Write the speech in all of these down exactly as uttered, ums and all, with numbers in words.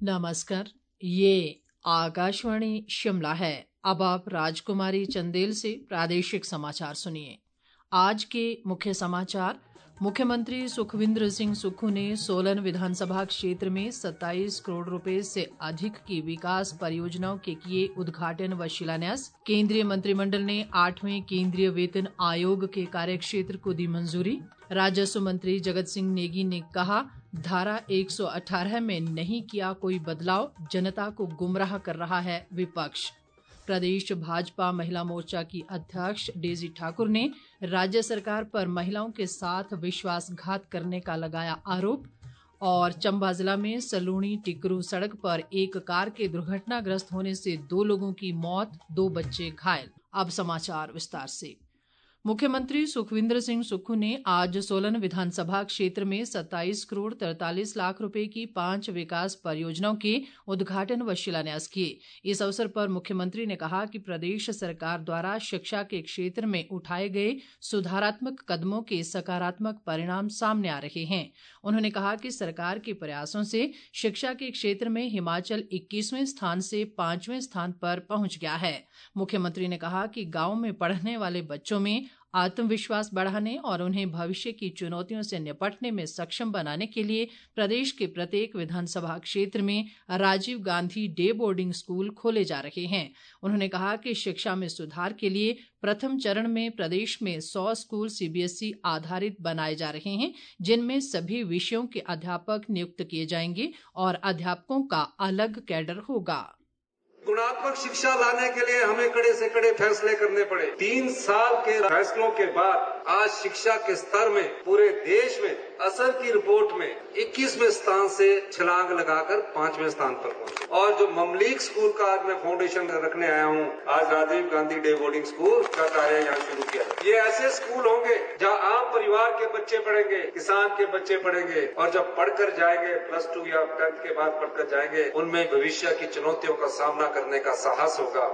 नमस्कार, ये आकाशवाणी शिमला है। अब आप राजकुमारी चंदेल से प्रादेशिक समाचार सुनिए। आज के मुख्य समाचार। मुख्यमंत्री सुखविंदर सिंह सुक्खू ने सोलन विधानसभा क्षेत्र में सत्ताईस करोड़ रुपए से अधिक की विकास परियोजनाओं के किए उद्घाटन व शिलान्यास। केंद्रीय मंत्रिमंडल ने आठवें केंद्रीय वेतन आयोग के कार्यक्षेत्र को दी मंजूरी। राजस्व मंत्री जगत सिंह नेगी ने कहा, धारा एक सौ अठारह में नहीं किया कोई बदलाव, जनता को गुमराह कर रहा है विपक्ष। प्रदेश भाजपा महिला मोर्चा की अध्यक्ष डेजी ठाकुर ने राज्य सरकार पर महिलाओं के साथ विश्वासघात करने का लगाया आरोप। और चंबा जिला में सलूणी टिकरू सड़क पर एक कार के दुर्घटनाग्रस्त होने से दो लोगों की मौत, दो बच्चे घायल। अब समाचार विस्तार से। मुख्यमंत्री सुखविंदर सिंह सुक्खू ने आज सोलन विधानसभा क्षेत्र में सत्ताईस करोड़ तैंतालीस लाख रुपए की पांच विकास परियोजनाओं के उद्घाटन व शिलान्यास किए। इस अवसर पर मुख्यमंत्री ने कहा कि प्रदेश सरकार द्वारा शिक्षा के क्षेत्र में उठाए गए सुधारात्मक कदमों के सकारात्मक परिणाम सामने आ रहे हैं। उन्होंने कहा कि सरकार के प्रयासों से शिक्षा के क्षेत्र में हिमाचल इक्कीसवें स्थान से पांचवें स्थान पर पहुंच गया है। मुख्यमंत्री ने कहा कि गांव में पढ़ने वाले बच्चों में आत्मविश्वास बढ़ाने और उन्हें भविष्य की चुनौतियों से निपटने में सक्षम बनाने के लिए प्रदेश के प्रत्येक विधानसभा क्षेत्र में Rajiv Gandhi day boarding school खोले जा रहे हैं। उन्होंने कहा कि शिक्षा में सुधार के लिए प्रथम चरण में प्रदेश में सौ स्कूल सीबीएसई आधारित बनाए जा रहे हैं, जिनमें सभी विषयों के अध्यापक नियुक्त किए जाएंगे और अध्यापकों का अलग कैडर होगा। गुणात्मक शिक्षा लाने के लिए हमें कड़े से कड़े फैसले करने पड़े। तीन साल के फैसलों के बाद आज शिक्षा के स्तर में पूरे देश में असर की रिपोर्ट में इक्कीसवें स्थान से छलांग लगाकर पांचवें स्थान पर पहुंचे। और जो ममलीक स्कूल का आज मैं फाउंडेशन रखने आया हूं, आज Rajiv Gandhi day boarding school का कार्य यहाँ शुरू किया। ये ऐसे स्कूल होंगे जहाँ आम परिवार के बच्चे पढ़ेंगे, किसान के बच्चे पढ़ेंगे, और जब पढ़कर जाएंगे प्लस टू या टेंथ के बाद पढ़कर जाएंगे, उनमें भविष्य की चुनौतियों का सामना करने का साहस होगा।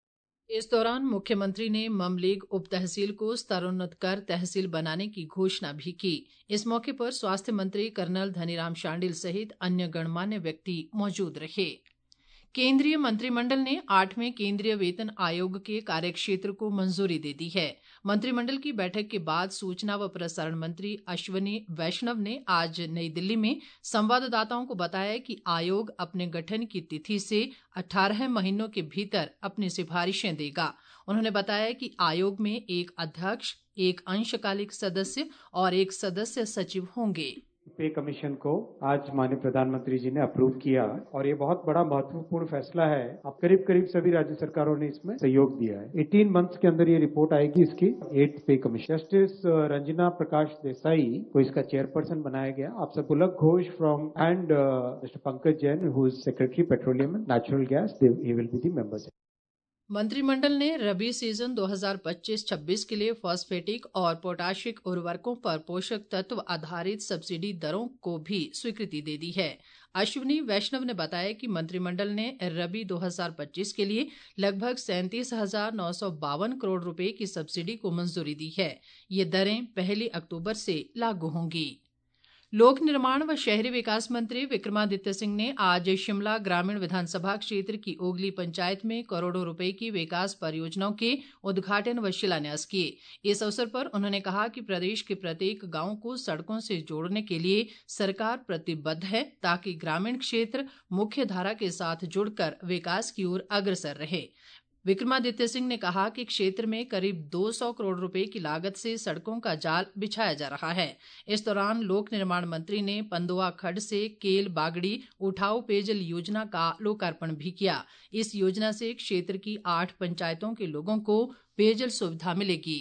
इस दौरान मुख्यमंत्री ने ममलीग उप तहसील को स्तरोन्नत कर तहसील बनाने की घोषणा भी की। इस मौके पर स्वास्थ्य मंत्री कर्नल धनीराम शांडिल सहित अन्य गणमान्य व्यक्ति मौजूद रहे। केंद्रीय मंत्रिमंडल ने आठवें केंद्रीय वेतन आयोग के कार्यक्षेत्र को मंजूरी दे दी है। मंत्रिमंडल की बैठक के बाद सूचना व प्रसारण मंत्री अश्विनी वैष्णव ने आज नई दिल्ली में संवाददाताओं को बताया कि आयोग अपने गठन की तिथि से अठारह महीनों के भीतर अपनी सिफारिशें देगा। उन्होंने बताया कि आयोग में एक अध्यक्ष, एक अंशकालिक सदस्य और एक सदस्य सचिव होंगे। पे कमीशन को आज माननीय प्रधानमंत्री जी ने अप्रूव किया और ये बहुत बड़ा महत्वपूर्ण फैसला है। अब करीब करीब सभी राज्य सरकारों ने इसमें सहयोग दिया है। अठारह मंथ्स के अंदर ये रिपोर्ट आएगी इसकी। Eight pay commission justice Ranjana Prakash Desai को इसका चेयरपर्सन बनाया गया। आप सब Pulak Ghosh from and mister Pankaj Jain who is secretary petroleum and natural gas, they will be the members. मंत्रिमंडल ने रबी सीजन दो हज़ार पच्चीस छब्बीस के लिए फॉस्फेटिक और पोटाशिक उर्वरकों पर पोषक तत्व आधारित सब्सिडी दरों को भी स्वीकृति दे दी है। अश्विनी वैष्णव ने बताया कि मंत्रिमंडल ने रबी दो हज़ार पच्चीस के लिए लगभग सैंतीस हजार नौ सौ बावन करोड़ रुपए की सब्सिडी को मंजूरी दी है। ये दरें पहली अक्टूबर से लागू होंगी। लोक निर्माण व शहरी विकास मंत्री विक्रमादित्य सिंह ने आज शिमला ग्रामीण विधानसभा क्षेत्र की ओगली पंचायत में करोड़ों रुपए की विकास परियोजनाओं के उद्घाटन व शिलान्यास किए। इस अवसर पर उन्होंने कहा कि प्रदेश के प्रत्येक गांव को सड़कों से जोड़ने के लिए सरकार प्रतिबद्ध है, ताकि ग्रामीण क्षेत्र मुख्य धारा के साथ जुड़कर विकास की ओर अग्रसर रहे। विक्रमादित्य सिंह ने कहा कि क्षेत्र में करीब दो सौ करोड़ रुपए की लागत से सड़कों का जाल बिछाया जा रहा है। इस दौरान लोक निर्माण मंत्री ने पंदुआ खड्ड से केल बागड़ी उठाऊ पेयजल योजना का लोकार्पण भी किया। इस योजना से क्षेत्र की आठ पंचायतों के लोगों को पेयजल सुविधा मिलेगी।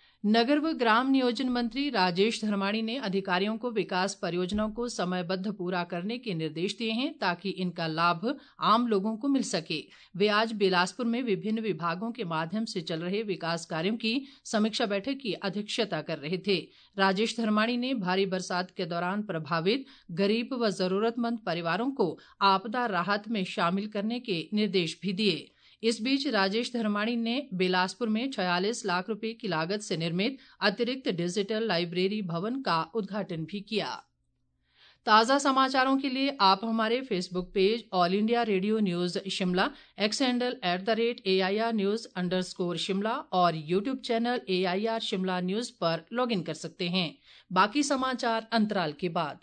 नगर व ग्राम नियोजन मंत्री राजेश धर्माणी ने अधिकारियों को विकास परियोजनाओं को समयबद्ध पूरा करने के निर्देश दिए हैं, ताकि इनका लाभ आम लोगों को मिल सके। वे आज बिलासपुर में विभिन्न विभागों के माध्यम से चल रहे विकास कार्यों की समीक्षा बैठक की अध्यक्षता कर रहे थे। राजेश धर्माणी ने भारी बरसात के दौरान प्रभावित गरीब व जरूरतमंद परिवारों को आपदा राहत में शामिल करने के निर्देश भी दिए। इस बीच राजेश धर्माणी ने बिलासपुर में छियालीस लाख रुपए की लागत से निर्मित अतिरिक्त डिजिटल लाइब्रेरी भवन का उद्घाटन भी किया। ताज़ा समाचारों के लिए आप हमारे Facebook page all India radio news Shimla, X handle at the rate A I R news underscore Shimla और YouTube channel A I R Shimla news पर लॉग इन कर सकते हैं। बाकी समाचार अंतराल के बाद।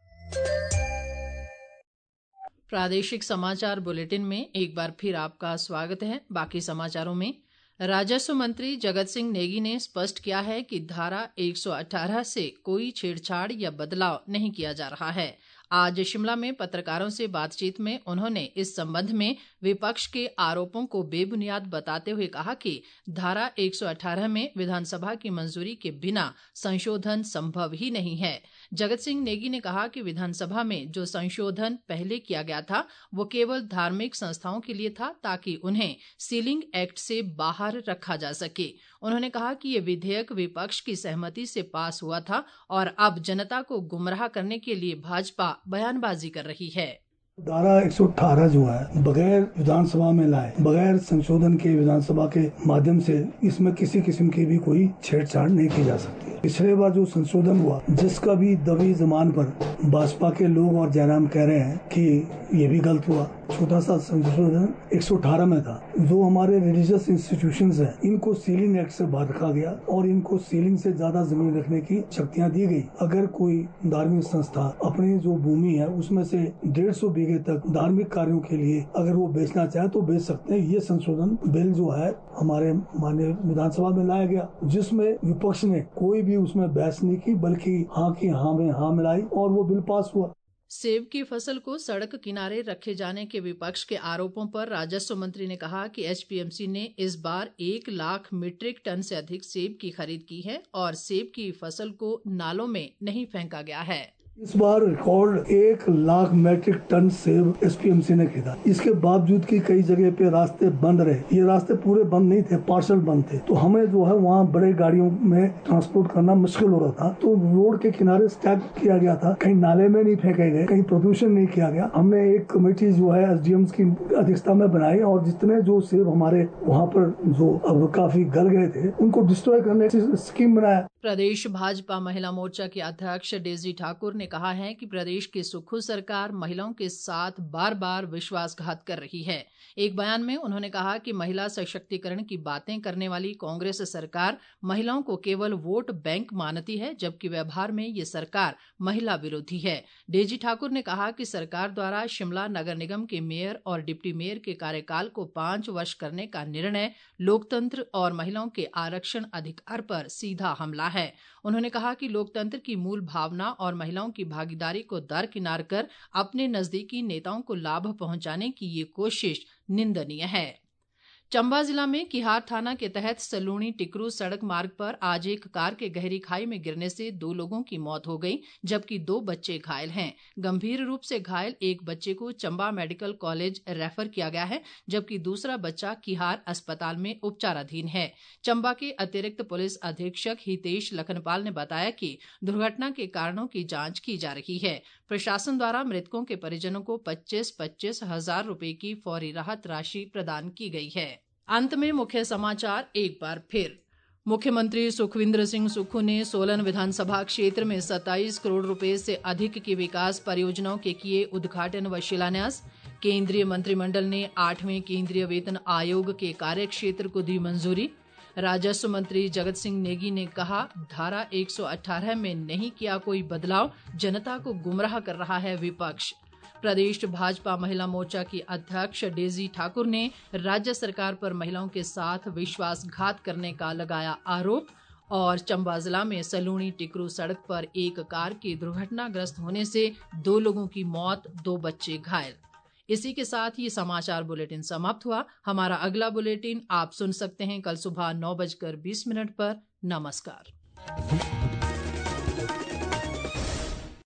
प्रादेशिक समाचार बुलेटिन में एक बार फिर आपका स्वागत है। बाकी समाचारों में राजस्व मंत्री जगत सिंह नेगी ने स्पष्ट किया है कि धारा एक सौ अठारह से कोई छेड़छाड़ या बदलाव नहीं किया जा रहा है। आज शिमला में पत्रकारों से बातचीत में उन्होंने इस संबंध में विपक्ष के आरोपों को बेबुनियाद बताते हुए कहा कि धारा एक सौ अठारह में विधानसभा की मंजूरी के बिना संशोधन संभव ही नहीं है। जगत सिंह नेगी ने कहा कि विधानसभा में जो संशोधन पहले किया गया था वो केवल धार्मिक संस्थाओं के लिए था ताकि उन्हें सीलिंग एक्ट से बाहर रखा जा सके। उन्होंने कहा कि ये विधेयक विपक्ष की सहमति से पास हुआ था और अब जनता को गुमराह करने के लिए भाजपा बयानबाजी कर रही है। धारा एक सौ अठारह जो है बगैर विधानसभा में लाए, बगैर संशोधन के विधानसभा के माध्यम से इसमें किसी किस्म की भी कोई छेड़छाड़ नहीं की जा सकती। पिछले बार जो संशोधन हुआ जिसका भी दबी जमान पर भाजपा के लोग और जयराम कह रहे हैं कि ये भी गलत हुआ। छोटा सा संशोधन एक सौ अठारह में था। जो हमारे रिलीजियस इंस्टीट्यूशंस हैं इनको सीलिंग एक्ट से बाहर रखा गया और इनको सीलिंग से ज्यादा जमीन रखने की शक्तियां दी गई। अगर कोई धार्मिक संस्था अपनी जो भूमि है उसमें से डेढ़ सौ बीघे तक धार्मिक कार्यों के लिए अगर वो बेचना चाहे तो बेच सकते हैं। ये संशोधन बिल जो है हमारे माननीय विधानसभा में लाया गया जिसमें विपक्ष ने कोई भी उसमें बहस नहीं की बल्कि हाँ की हाँ में हाँ मिलाई और वो बिल पास हुआ। सेब की फसल को सड़क किनारे रखे जाने के विपक्ष के आरोपों पर राजस्व मंत्री ने कहा कि एच पी एम सी ने इस बार एक लाख मीट्रिक टन से अधिक सेब की खरीद की है और सेब की फसल को नालों में नहीं फेंका गया है। इस बार रिकॉर्ड एक लाख मीट्रिक टन सेब एस पी एम सी ने खरीदा। इसके बावजूद की कई जगह पे रास्ते बंद रहे। ये रास्ते पूरे बंद नहीं थे, पार्शल बंद थे, तो हमें जो है वहाँ बड़े गाड़ियों में ट्रांसपोर्ट करना मुश्किल हो रहा था। तो रोड के किनारे स्टैक किया गया था, कहीं नाले में नहीं फेंके गए, कहीं प्रदूषण नहीं किया गया। हमने एक कमेटी जो है एस डी एम की अध्यक्षता में बनाई और जितने जो सेब हमारे वहाँ पर जो अब काफी गल गए थे उनको डिस्ट्रॉय करने की स्कीम बनाया। प्रदेश भाजपा महिला मोर्चा की अध्यक्ष डेजी ठाकुर ने कहा है कि प्रदेश की सुक्खू सरकार महिलाओं के साथ बार बार विश्वासघात कर रही है। एक बयान में उन्होंने कहा कि महिला सशक्तिकरण की बातें करने वाली कांग्रेस सरकार महिलाओं को केवल वोट बैंक मानती है जबकि व्यवहार में ये सरकार महिला विरोधी है। डेजी ठाकुर ने कहा कि सरकार द्वारा शिमला नगर निगम के मेयर और डिप्टी मेयर के कार्यकाल को पांच वर्ष करने का निर्णय लोकतंत्र और महिलाओं के आरक्षण अधिकार पर सीधा हमला है। उन्होंने कहा कि लोकतंत्र की मूल भावना और महिलाओं की भागीदारी को दरकिनार कर अपने नजदीकी नेताओं को लाभ पहुंचाने की ये कोशिश निंदनीय है। चंबा जिला में किहार थाना के तहत सलूणी टिकरू सड़क मार्ग पर आज एक कार के गहरी खाई में गिरने से दो लोगों की मौत हो गई जबकि दो बच्चे घायल हैं। गंभीर रूप से घायल एक बच्चे को चंबा मेडिकल कॉलेज रेफर किया गया है जबकि दूसरा बच्चा किहार अस्पताल में उपचाराधीन है। चंबा के अतिरिक्त पुलिस अधीक्षक हितेश लखनपाल ने बताया कि दुर्घटना के कारणों की जांच की जा रही है। प्रशासन द्वारा मृतकों के परिजनों को पच्चीस पच्चीस हजार रुपए की फौरी राहत राशि प्रदान की गई है। अंत में मुख्य समाचार एक बार फिर। मुख्यमंत्री सुखविंदर सिंह सुक्खू ने सोलन विधानसभा क्षेत्र में सत्ताईस करोड़ रुपए से अधिक की विकास परियोजनाओं के किए उद्घाटन व शिलान्यास। केंद्रीय मंत्रिमंडल ने आठवें केंद्रीय वेतन आयोग के कार्यक्षेत्र को दी मंजूरी। राजस्व मंत्री जगत सिंह नेगी ने कहा धारा एक सौ अठारह में नहीं किया कोई बदलाव, जनता को गुमराह कर रहा है विपक्ष। प्रदेश भाजपा महिला मोर्चा की अध्यक्ष डेजी ठाकुर ने राज्य सरकार पर महिलाओं के साथ विश्वासघात करने का लगाया आरोप। और चंबा जिला में सलूणी टिकरू सड़क पर एक कार के दुर्घटनाग्रस्त होने से दो लोगों की मौत, दो बच्चे घायल। इसी के साथ ये समाचार बुलेटिन समाप्त हुआ। हमारा अगला बुलेटिन आप सुन सकते हैं कल सुबह नौ बजकर बीस मिनट पर। नमस्कार।